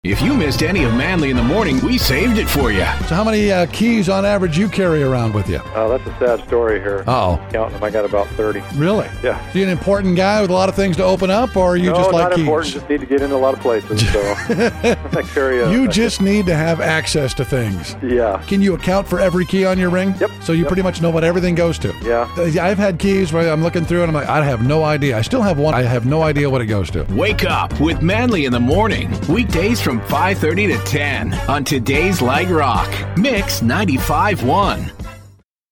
If you missed any of Manly in the Morning, we saved it for you. So how many keys on average you carry around with you? Oh, that's a sad story here. Uh-oh. Counting them, I got about 30. Really? Yeah. Are you an important guy with a lot of things to open up, or are you just like not keys? important. Just need to get into a lot of places. So I carry You just need to have access to things. Yeah. Can you account for every key on your ring? Yep. So you pretty much know what everything goes to? Yeah. I've had keys where I'm looking through and I'm like, I have no idea. I still have one. I have no idea what it goes to. Wake up with Manly in the Morning. Weekdays from 5:30 to 10 on Today's Light Rock. Mix 95.1.